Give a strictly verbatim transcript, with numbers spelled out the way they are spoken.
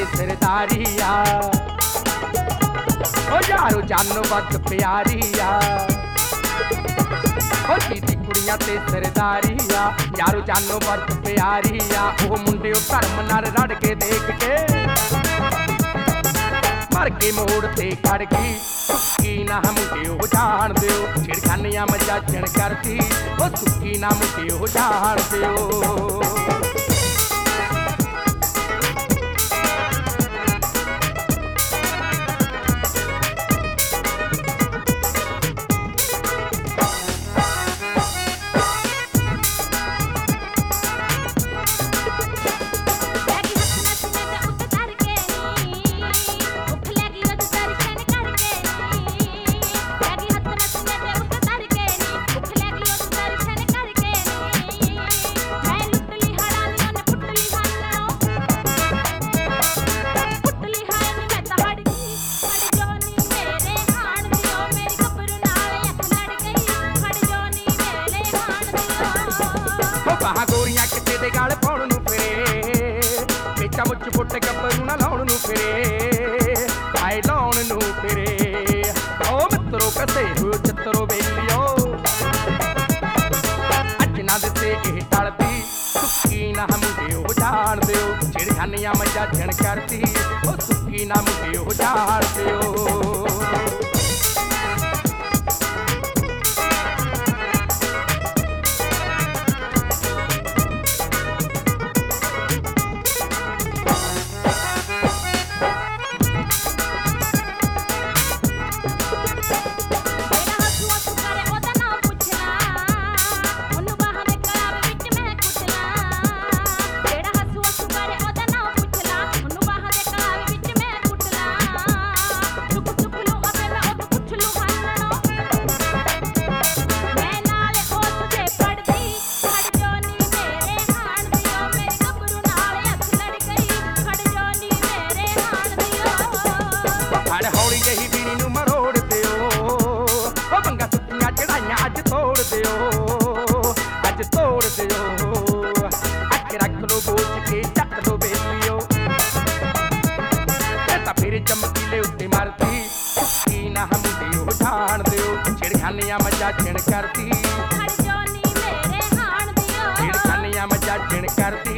ते सरदारी आ ओ यारो जानो वध प्यारी आ ओ जीती कुड़ियां ते सरदारी आ यारो जानो वध प्यारी आ ओ मुंडे धर्म नाल रड़ के देख के मर के मोड़ ते खड़ गई सुक्की ना मुंडे जान दिओ छिड़खानियां मजाजन करती ओ सुक्की ना मुंडे जान दिओ गोरियां किते दे गाल पाउण नूं फिरे बेचा मुच पुट गब्बरू ना लाउण नूं फिरे आए लाउण नूं फिरे ओ मित्रो कसे हो चित्रो बेलियो अज ना दिते इह टलदी सुक्की ना मुंडे हो जान दिओ छिड़खानियां मजाजन करदी ओ सुक्की ना मुंडे हो जान दिओ हौली जही बीड़ी नूं मरोड़ दिओ ओ बंगा सुट्टियां चढ़ाइयां अज तोड़ दिओ अज तोड़ दिओ अख रख लो बोच के चक लो बेलियो तां फिर चमकीले उत्ते मरदी सुक्की ना मुंडे हो जान दिओ छिड़खानियां मजाजन करदी छिड़खानियां मजाजन करदी